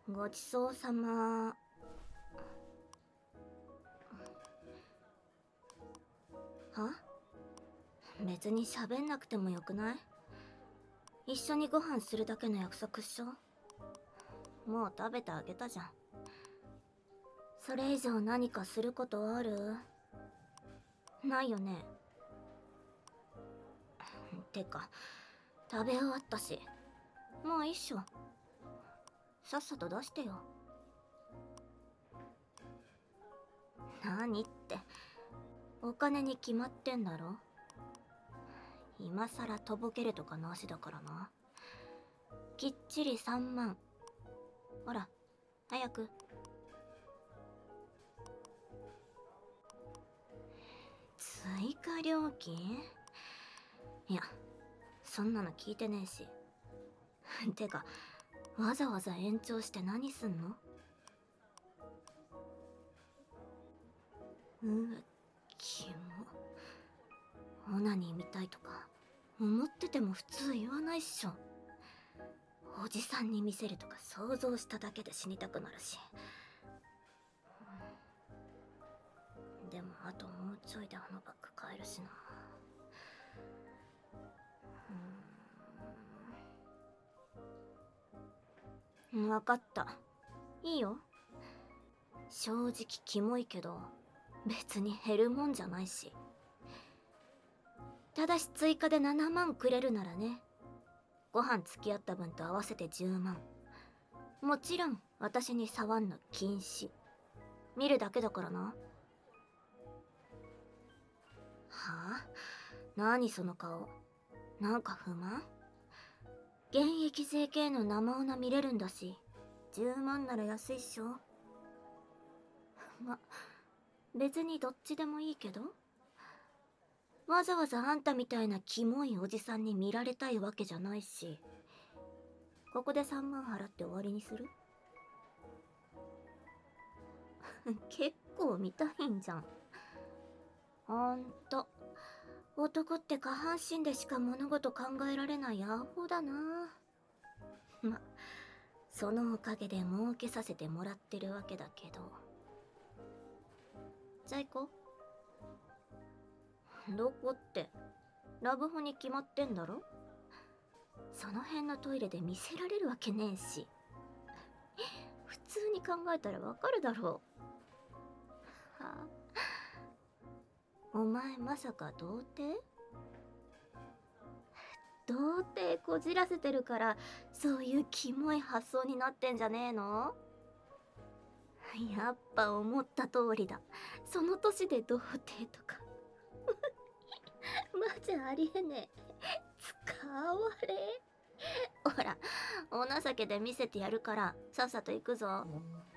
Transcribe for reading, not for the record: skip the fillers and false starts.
ごちそうさま。は？別に喋んなくてもよくない？一緒にご飯するだけの約束っしょ。もう食べてあげたじゃん。それ以上何かすることある？ないよね。てか、食べ終わったし、もういいっしょ。さっさと出してよ。何って、お金に決まってんだろ。今さらとぼけるとかなしだからな。きっちり3万。ほら、早く。追加料金？いや、そんなの聞いてねえし。てか、わざわざ延長して何すんの？キモ。オナニー見たいとか、思ってても普通言わないっしょ。おじさんに見せるとか想像しただけで死にたくなるし。でもあともうちょいであのバッグ買えるしな。分かった。いいよ。正直キモいけど、別に減るもんじゃないし。ただし追加で7万くれるならね。ご飯付き合った分と合わせて10万。もちろん私に触んの禁止。見るだけだからな。はあ？何その顔。なんか不満？現役 JK の生女見れるんだし、10万なら安いっしょ。ま、別にどっちでもいいけど。わざわざあんたみたいなキモいおじさんに見られたいわけじゃないし。ここで3万払って終わりにする？結構見たいんじゃん。ほんと。男って下半身でしか物事考えられないアホだな。ま、そのおかげで儲けさせてもらってるわけだけど。じゃあ行こう。どこって、ラブホに決まってんだろ。その辺のトイレで見せられるわけねえし。普通に考えたらわかるだろう。はあ、お前まさか童貞？童貞こじらせてるからそういうキモい発想になってんじゃねえの？やっぱ思った通りだ。その年で童貞とかマジありえねえ。使われ。ほら、お情けで見せてやるからさっさと行くぞ。